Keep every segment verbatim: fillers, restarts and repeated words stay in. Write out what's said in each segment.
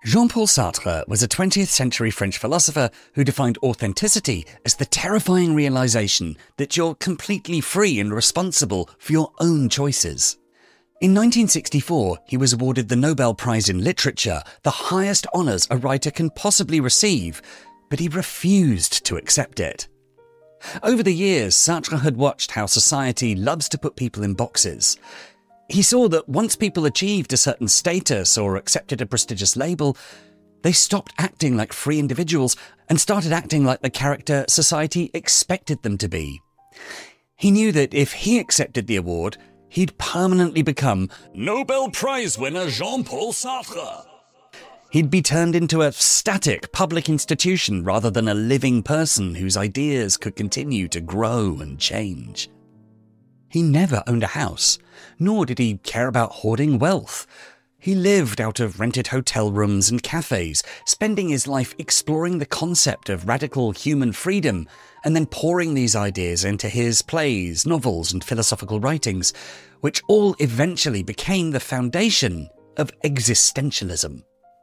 Jean-Paul Sartre was a twentieth century French philosopher who defined authenticity as the terrifying realization that you're completely free and responsible for your own choices. In nineteen sixty-four, he was awarded the Nobel Prize in Literature, the highest honours a writer can possibly receive, but he refused to accept it. Over the years, Sartre had watched how society loves to put people in boxes. He saw that once people achieved a certain status or accepted a prestigious label, they stopped acting like free individuals and started acting like the character society expected them to be. He knew that if he accepted the award, he'd permanently become Nobel Prize winner Jean-Paul Sartre. He'd be turned into a static public institution rather than a living person whose ideas could continue to grow and change. He never owned a house, nor did he care about hoarding wealth. He lived out of rented hotel rooms and cafes, spending his life exploring the concept of radical human freedom and then pouring these ideas into his plays, novels, and philosophical writings, which all eventually became the foundation of existentialism.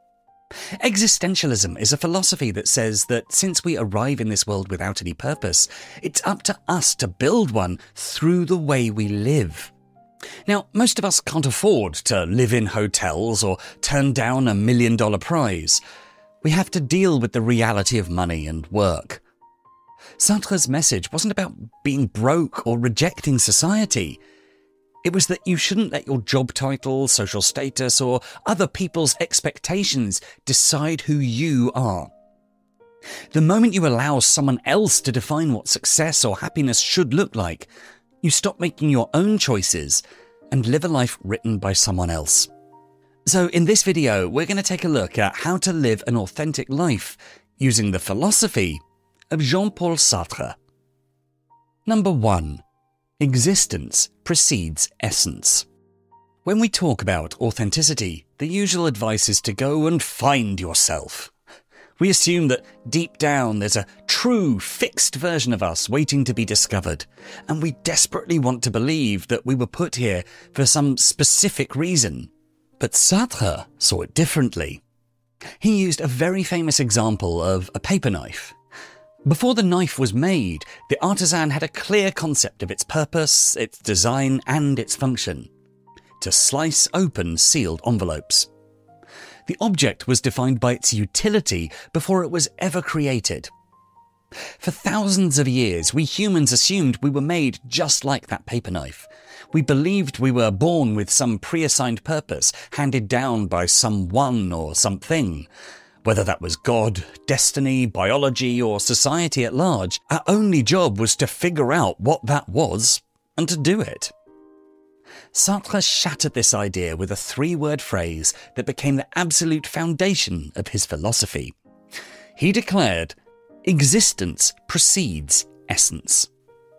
Existentialism is a philosophy that says that since we arrive in this world without any purpose, it's up to us to build one through the way we live. Now, most of us can't afford to live in hotels or turn down a million dollar prize. We have to deal with the reality of money and work. Sartre's message wasn't about being broke or rejecting society. It was that you shouldn't let your job title, social status, or other people's expectations decide who you are. The moment you allow someone else to define what success or happiness should look like, you stop making your own choices and live a life written by someone else. So in this video, we're going to take a look at how to live an authentic life using the philosophy of Jean-Paul Sartre. Number one. Existence precedes essence. When we talk about authenticity, the usual advice is to go and find yourself. We assume that deep down there's a true, fixed version of us waiting to be discovered, and we desperately want to believe that we were put here for some specific reason. But Sartre saw it differently. He used a very famous example of a paper knife. Before the knife was made, the artisan had a clear concept of its purpose, its design, and its function: to slice open sealed envelopes. The object was defined by its utility before it was ever created. For thousands of years, we humans assumed we were made just like that paper knife. We believed we were born with some pre-assigned purpose handed down by someone or something. Whether that was God, destiny, biology, or society at large, our only job was to figure out what that was and to do it. Sartre shattered this idea with a three-word phrase that became the absolute foundation of his philosophy. He declared, "Existence precedes essence."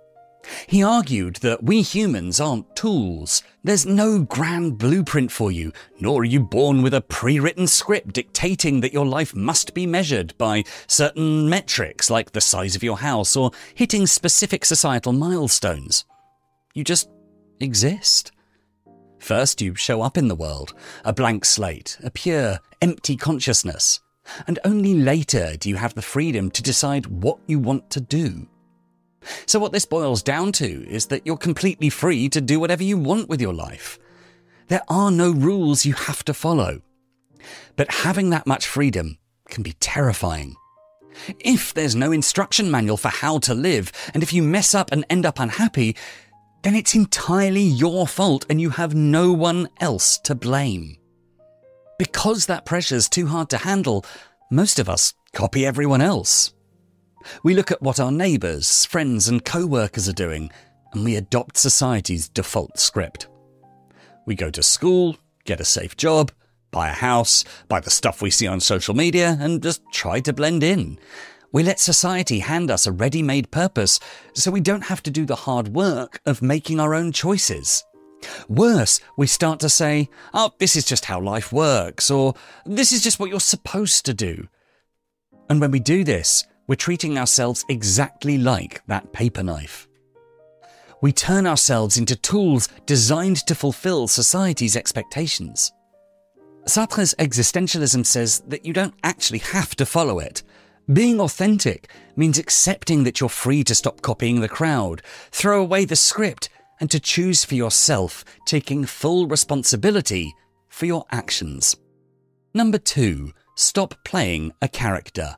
He argued that we humans aren't tools. There's no grand blueprint for you, nor are you born with a pre-written script dictating that your life must be measured by certain metrics like the size of your house or hitting specific societal milestones. You just exist. First, you show up in the world, a blank slate, a pure, empty consciousness, and only later do you have the freedom to decide what you want to do. So what this boils down to is that you're completely free to do whatever you want with your life. There are no rules you have to follow. But having that much freedom can be terrifying. If there's no instruction manual for how to live, and if you mess up and end up unhappy, then it's entirely your fault and you have no one else to blame. Because that pressure's too hard to handle, most of us copy everyone else. We look at what our neighbours, friends and co-workers are doing, and we adopt society's default script. We go to school, get a safe job, buy a house, buy the stuff we see on social media, and just try to blend in. We let society hand us a ready-made purpose, so we don't have to do the hard work of making our own choices. Worse, we start to say, "Oh, this is just how life works," or "This is just what you're supposed to do." And when we do this, we're treating ourselves exactly like that paper knife. We turn ourselves into tools designed to fulfill society's expectations. Sartre's existentialism says that you don't actually have to follow it. Being authentic means accepting that you're free to stop copying the crowd, throw away the script, and to choose for yourself, taking full responsibility for your actions. Number two, stop playing a character.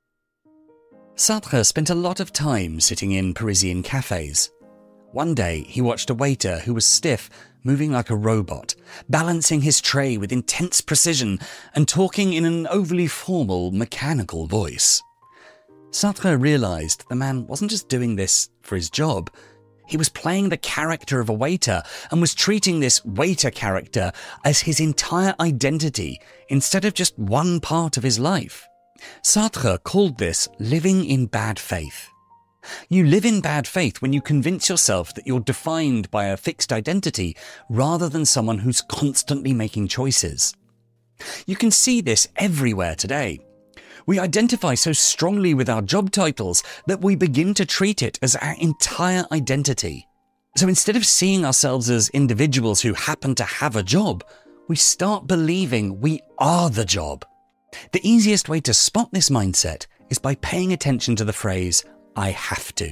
Sartre spent a lot of time sitting in Parisian cafes. One day, he watched a waiter who was stiff, moving like a robot, balancing his tray with intense precision and talking in an overly formal, mechanical voice. Sartre realized the man wasn't just doing this for his job. He was playing the character of a waiter and was treating this waiter character as his entire identity instead of just one part of his life. Sartre called this living in bad faith. You live in bad faith when you convince yourself that you're defined by a fixed identity rather than someone who's constantly making choices. You can see this everywhere today. We identify so strongly with our job titles that we begin to treat it as our entire identity. So instead of seeing ourselves as individuals who happen to have a job, we start believing we are the job. The easiest way to spot this mindset is by paying attention to the phrase, I have to.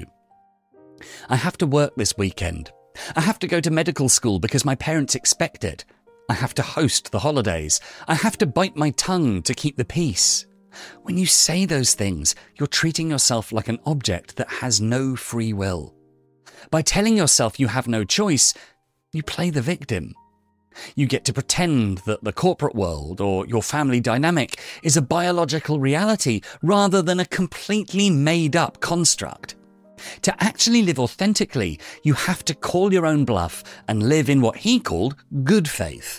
I have to work this weekend. I have to go to medical school because my parents expect it. I have to host the holidays. I have to bite my tongue to keep the peace. When you say those things, you're treating yourself like an object that has no free will. By telling yourself you have no choice, you play the victim. You get to pretend that the corporate world or your family dynamic is a biological reality rather than a completely made-up construct. To actually live authentically, you have to call your own bluff and live in what he called good faith.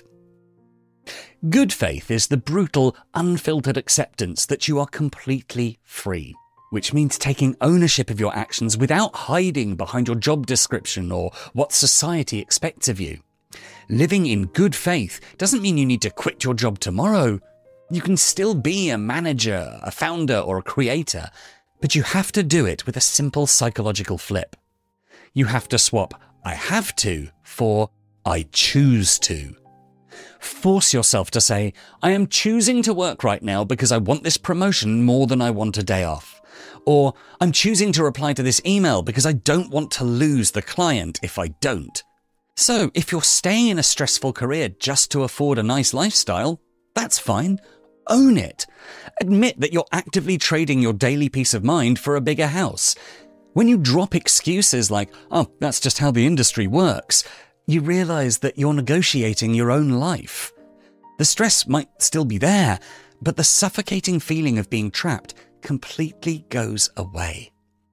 Good faith is the brutal, unfiltered acceptance that you are completely free, which means taking ownership of your actions without hiding behind your job description or what society expects of you. Living in good faith doesn't mean you need to quit your job tomorrow. You can still be a manager, a founder, or a creator, but you have to do it with a simple psychological flip. You have to swap I have to for I choose to. Force yourself to say, I am choosing to work right now because I want this promotion more than I want a day off. Or, I'm choosing to reply to this email because I don't want to lose the client if I don't. So, if you're staying in a stressful career just to afford a nice lifestyle, that's fine. Own it. Admit that you're actively trading your daily peace of mind for a bigger house. When you drop excuses like, oh, that's just how the industry works, you realize that you're negotiating your own life. The stress might still be there, but the suffocating feeling of being trapped completely goes away.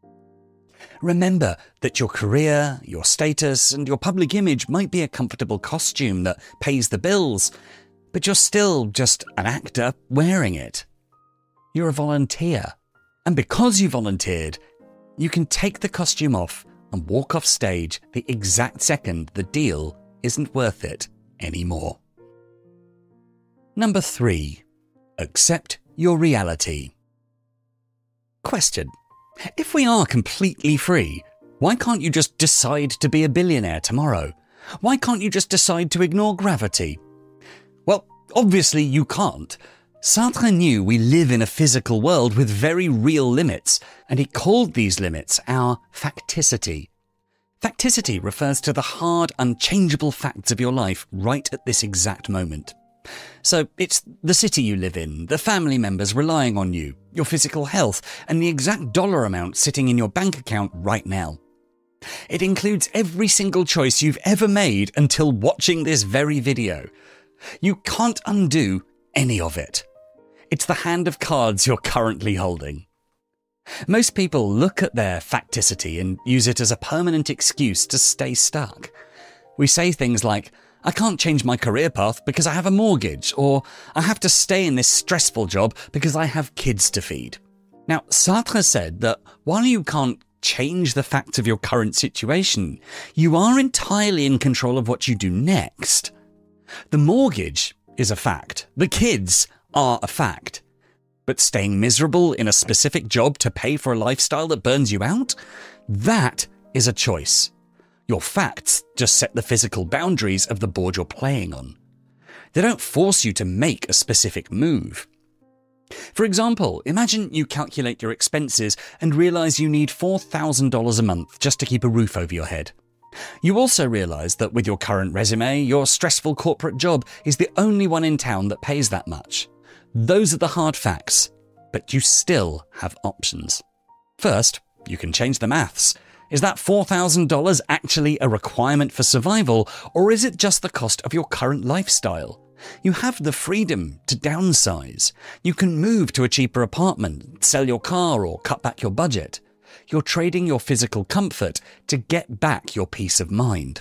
Remember that your career, your status, and your public image might be a comfortable costume that pays the bills, but you're still just an actor wearing it. You're a volunteer, and because you volunteered, you can take the costume off and walk off stage the exact second the deal isn't worth it anymore. Number three, accept your reality. Question: if we are completely free, why can't you just decide to be a billionaire tomorrow? Why can't you just decide to ignore gravity? Well, obviously you can't. Sartre knew we live in a physical world with very real limits, and he called these limits our facticity. Facticity refers to the hard, unchangeable facts of your life right at this exact moment. So it's the city you live in, the family members relying on you, your physical health, and the exact dollar amount sitting in your bank account right now. It includes every single choice you've ever made until watching this very video. You can't undo any of it. It's the hand of cards you're currently holding. Most people look at their facticity and use it as a permanent excuse to stay stuck. We say things like, I can't change my career path because I have a mortgage, or I have to stay in this stressful job because I have kids to feed. Now, Sartre said that while you can't change the facts of your current situation, you are entirely in control of what you do next. The mortgage is a fact. The kids are a fact. But staying miserable in a specific job to pay for a lifestyle that burns you out? That is a choice. Your facts just set the physical boundaries of the board you're playing on. They don't force you to make a specific move. For example, imagine you calculate your expenses and realize you need four thousand dollars a month just to keep a roof over your head. You also realize that with your current resume, your stressful corporate job is the only one in town that pays that much. Those are the hard facts, but you still have options. First, you can change the maths. Is that four thousand dollars actually a requirement for survival, or is it just the cost of your current lifestyle? You have the freedom to downsize. You can move to a cheaper apartment, sell your car, or cut back your budget. You're trading your physical comfort to get back your peace of mind.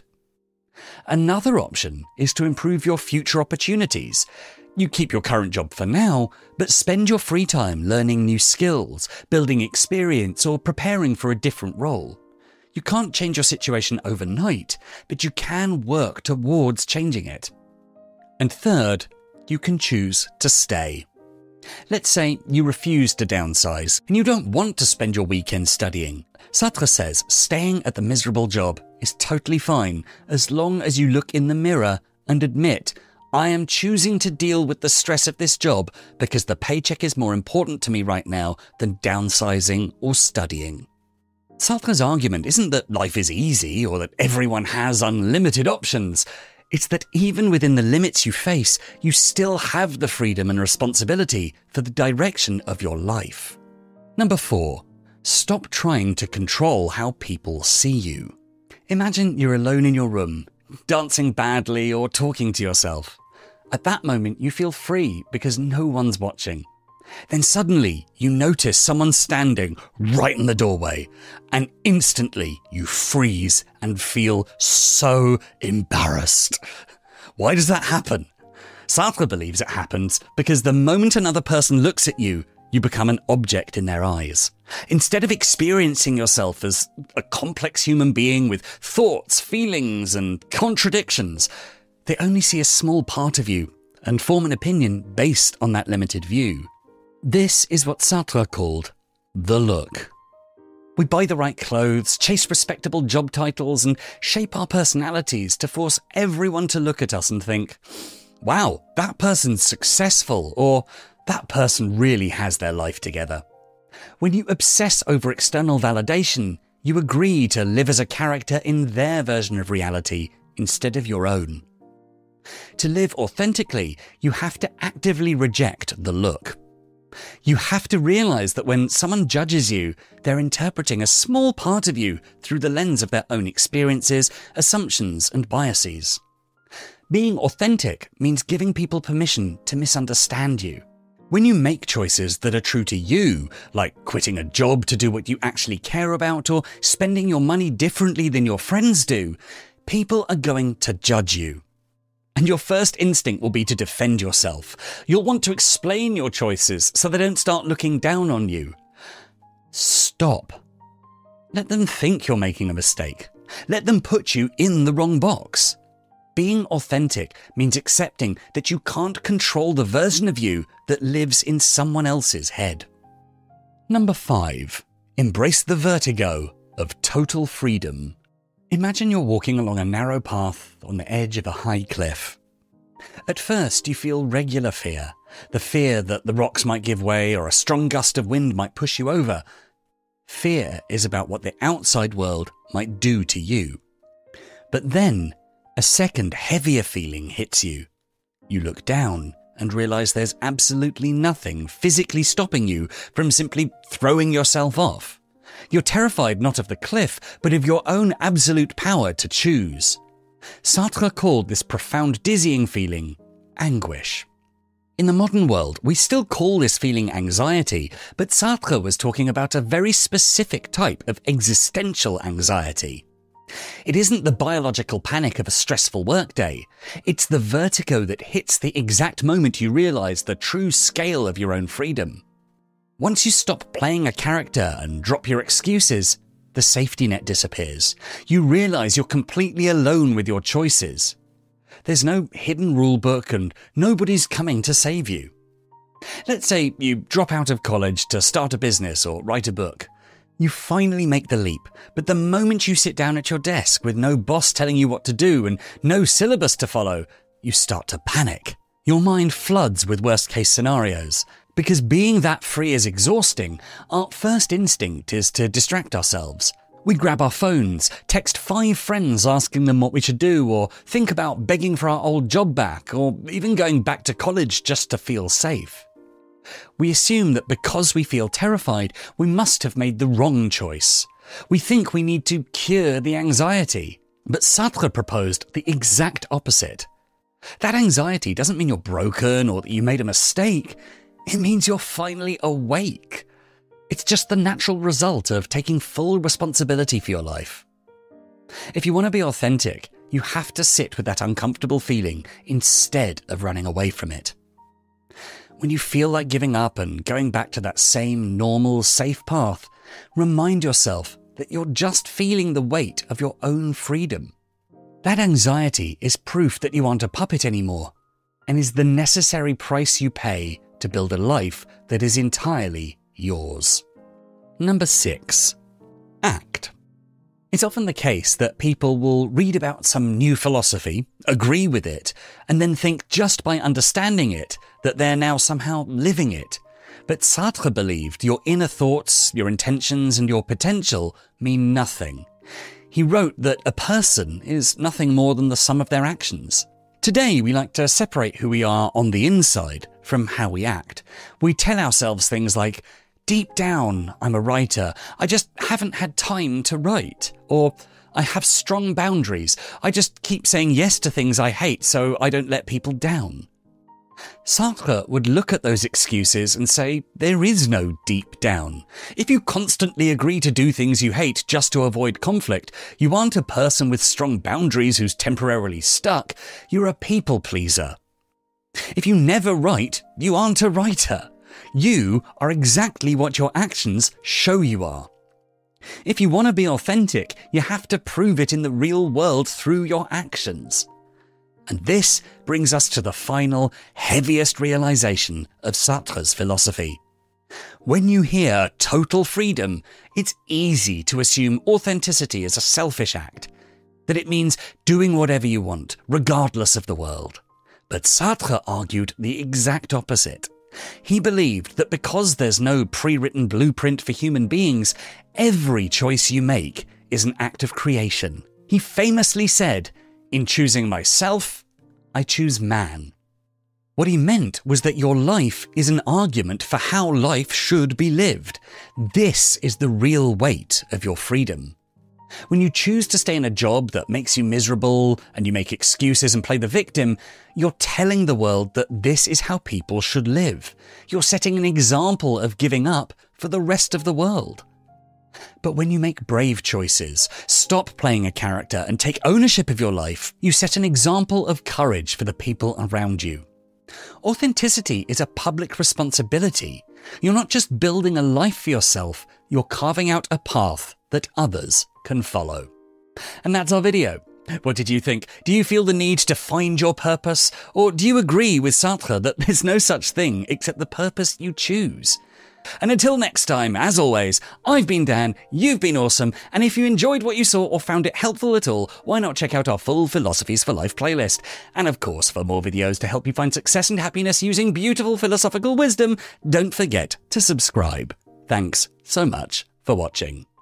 Another option is to improve your future opportunities. You keep your current job for now, but spend your free time learning new skills, building experience, or preparing for a different role. You can't change your situation overnight, but you can work towards changing it. And third, you can choose to stay. Let's say you refuse to downsize and you don't want to spend your weekend studying. Sartre says staying at the miserable job is totally fine as long as you look in the mirror and admit, I am choosing to deal with the stress of this job because the paycheck is more important to me right now than downsizing or studying. Sartre's argument isn't that life is easy or that everyone has unlimited options. It's that even within the limits you face, you still have the freedom and responsibility for the direction of your life. Number four, stop trying to control how people see you. Imagine you're alone in your room, dancing badly or talking to yourself. At that moment, you feel free because no one's watching. Then suddenly, you notice someone standing right in the doorway, and instantly you freeze and feel so embarrassed. Why does that happen? Sartre believes it happens because the moment another person looks at you, you become an object in their eyes. Instead of experiencing yourself as a complex human being with thoughts, feelings, and contradictions, they only see a small part of you and form an opinion based on that limited view. This is what Sartre called the look. We buy the right clothes, chase respectable job titles, and shape our personalities to force everyone to look at us and think, wow, that person's successful, or that person really has their life together. When you obsess over external validation, you agree to live as a character in their version of reality instead of your own. To live authentically, you have to actively reject the look. You have to realize that when someone judges you, they're interpreting a small part of you through the lens of their own experiences, assumptions, and biases. Being authentic means giving people permission to misunderstand you. When you make choices that are true to you, like quitting a job to do what you actually care about or spending your money differently than your friends do, people are going to judge you. And your first instinct will be to defend yourself. You'll want to explain your choices so they don't start looking down on you. Stop. Let them think you're making a mistake. Let them put you in the wrong box. Being authentic means accepting that you can't control the version of you that lives in someone else's head. Number five, embrace the vertigo of total freedom. Imagine you're walking along a narrow path on the edge of a high cliff. At first, you feel regular fear, the fear that the rocks might give way or a strong gust of wind might push you over. Fear is about what the outside world might do to you. But then, a second heavier feeling hits you. You look down and realize there's absolutely nothing physically stopping you from simply throwing yourself off. You're terrified not of the cliff, but of your own absolute power to choose. Sartre called this profound dizzying feeling anguish. In the modern world, we still call this feeling anxiety, but Sartre was talking about a very specific type of existential anxiety. It isn't the biological panic of a stressful workday. It's the vertigo that hits the exact moment you realize the true scale of your own freedom. Once you stop playing a character and drop your excuses, the safety net disappears. You realize you're completely alone with your choices. There's no hidden rule book and nobody's coming to save you. Let's say you drop out of college to start a business or write a book. You finally make the leap, but the moment you sit down at your desk with no boss telling you what to do and no syllabus to follow, you start to panic. Your mind floods with worst-case scenarios. Because being that free is exhausting, our first instinct is to distract ourselves. We grab our phones, text five friends asking them what we should do, or think about begging for our old job back, or even going back to college just to feel safe. We assume that because we feel terrified, we must have made the wrong choice. We think we need to cure the anxiety. But Sartre proposed the exact opposite. That anxiety doesn't mean you're broken or that you made a mistake. It means you're finally awake. It's just the natural result of taking full responsibility for your life. If you want to be authentic, you have to sit with that uncomfortable feeling instead of running away from it. When you feel like giving up and going back to that same normal, safe path, remind yourself that you're just feeling the weight of your own freedom. That anxiety is proof that you aren't a puppet anymore, and is the necessary price you pay to build a life that is entirely yours. Number six. Act. It's often the case that people will read about some new philosophy, agree with it, and then think just by understanding it that they're now somehow living it. But Sartre believed your inner thoughts, your intentions, and your potential mean nothing. He wrote that a person is nothing more than the sum of their actions. Today, we like to separate who we are on the inside from how we act. We tell ourselves things like, deep down, I'm a writer. I just haven't had time to write. Or, I have strong boundaries. I just keep saying yes to things I hate so I don't let people down. Sartre would look at those excuses and say, there is no deep down. If you constantly agree to do things you hate just to avoid conflict, you aren't a person with strong boundaries who's temporarily stuck. You're a people pleaser. If you never write, you aren't a writer. You are exactly what your actions show you are. If you want to be authentic, you have to prove it in the real world through your actions. And this brings us to the final, heaviest realization of Sartre's philosophy. When you hear total freedom, it's easy to assume authenticity is a selfish act, that it means doing whatever you want, regardless of the world. But Sartre argued the exact opposite. He believed that because there's no pre-written blueprint for human beings, every choice you make is an act of creation. He famously said, in choosing myself, I choose man. What he meant was that your life is an argument for how life should be lived. This is the real weight of your freedom. When you choose to stay in a job that makes you miserable and you make excuses and play the victim, you're telling the world that this is how people should live. You're setting an example of giving up for the rest of the world. But when you make brave choices, stop playing a character and take ownership of your life, you set an example of courage for the people around you. Authenticity is a public responsibility. You're not just building a life for yourself, you're carving out a path that others can follow. And that's our video. What did you think? Do you feel the need to find your purpose? Or do you agree with Sartre that there's no such thing except the purpose you choose? And until next time, as always, I've been Dan, you've been awesome, and if you enjoyed what you saw or found it helpful at all, why not check out our full Philosophies for Life playlist? And of course, for more videos to help you find success and happiness using beautiful philosophical wisdom, don't forget to subscribe. Thanks so much for watching.